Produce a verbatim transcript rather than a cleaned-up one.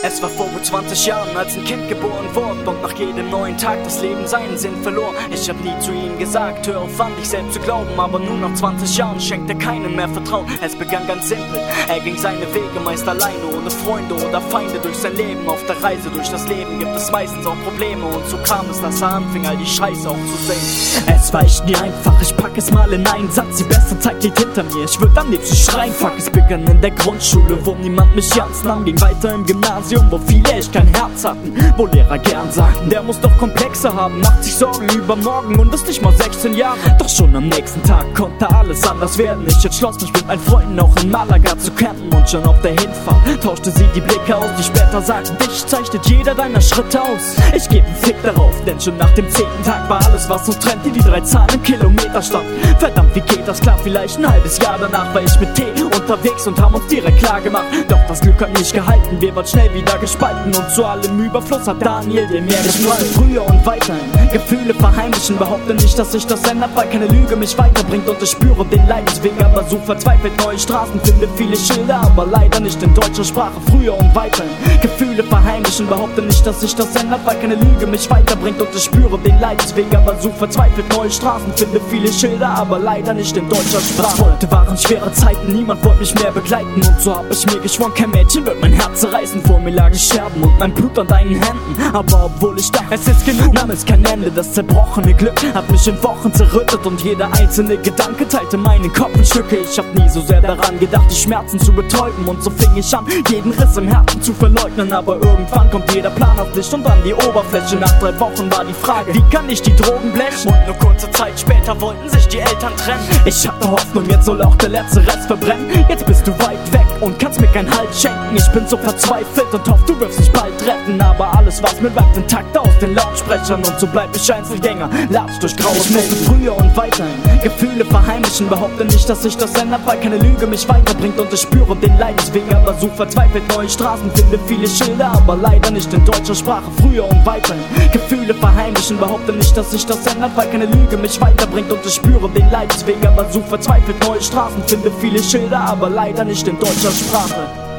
Es war vor gut zwanzig Jahren, als ein Kind geboren wurde und nach jedem neuen Tag das Leben seinen Sinn verlor. Ich hab nie zu ihm gesagt, hör auf an dich selbst zu glauben, aber nur nach zwanzig Jahren schenkt er keinem mehr Vertrauen. Es begann ganz simpel, er ging seine Wege meist alleine, ohne Freunde oder Feinde durch sein Leben. Auf der Reise durch das Leben gibt es meistens auch Probleme und so kam es, dass er anfing, all die Scheiße auch zu sehen. Es war echt nie einfach, ich pack es mal in einen Satz, die beste Zeit liegt hinter mir, ich würd am liebsten schreien. Fuck, es begann in der Grundschule, wo niemand mich ernst nahm, ging weiter im Gymnasium, wo viele echt kein Herz hatten, wo Lehrer gern sagten, der muss doch Komplexe haben, macht sich Sorgen über morgen und ist nicht mal sechzehn Jahre. Doch schon am nächsten Tag konnte alles anders werden. Ich entschloss mich mit meinen Freunden auch in Malaga zu campen und schon auf der Hinfahrt tauschte sie die Blicke aus, die später sagten, dich zeichnet jeder deiner Schritte aus. Ich geb einen Fick darauf, denn schon nach dem zehnten Tag war alles, was uns trennt, in die drei Zahlen im Kilometerstand. Verdammt, wie geht das klar? Vielleicht ein halbes Jahr danach war ich mit T unterwegs und haben uns direkt klar gemacht. Doch das Glück hat nicht gehalten, wir waren schnell wieder gespalten und zu allem Überfluss hat Daniel den Meer geschmolzen. Früher und weiterhin Gefühle verheimlichen, behaupte nicht, dass sich das ändert, weil keine Lüge mich weiterbringt und ich spüre den Leidensweg, aber so verzweifelt neue Straßen, finde viele Schilder, aber leider nicht in deutscher Sprache. Früher und weiterhin Gefühle verheimlichen, behaupte nicht, dass sich das ändert, weil keine Lüge mich weiterbringt und ich spüre den Leidensweg, aber so verzweifelt neue Straßen, finde viele Schilder, aber leider nicht in deutscher Sprache. Was heute waren schwere Zeiten, niemand wollte mich mehr begleiten und so hab ich mir geschworen, kein Mädchen wird mein Herz zerreißen. Vor mir lagen Scherben und mein Blut an deinen Händen, aber obwohl ich dachte, es ist genug, nahm es kein Ende. Das zerbrochene Glück hat mich in Wochen zerrüttet und jeder einzelne Gedanke teilte meinen Kopf in Stücke. Ich hab nie so sehr daran gedacht, die Schmerzen zu betäuben und so fing ich an, jeden Riss im Herzen zu verleugnen. Aber irgendwann kommt jeder Plan auf Licht und an die Oberfläche. Nach drei Wochen war die Frage, wie kann ich die Drogen blechen? Und nur kurze Zeit später wollten sich die Eltern trennen. Ich hatte Hoffnung, jetzt soll auch der letzte Rest verbrennen. Jetzt bist du weit weg und kannst mir keinen Halt schenken. Ich bin so verzweifelt und hoffe, du wirst mich bald retten. Aber alles, was mir bleibt, intakt aus den Lautsprechern und so bleib ich Einzelgänger, latsch durch graues Moos. Früher und weiterhin Gefühle verheimlichen, behaupte nicht, dass sich das ändert, weil keine Lüge mich weiterbringt und ich spüre den Leidensweg, aber so verzweifelt neue Straßen, finde viele Schilder, aber leider nicht in deutscher Sprache. Früher und weiterhin Gefühle verheimlichen, behaupte nicht, dass sich das ändert, weil keine Lüge mich weiterbringt und ich spüre den Leidensweg, aber so verzweifelt neue Straßen, finde viele Schilder, aber leider nicht in deutscher Sprache.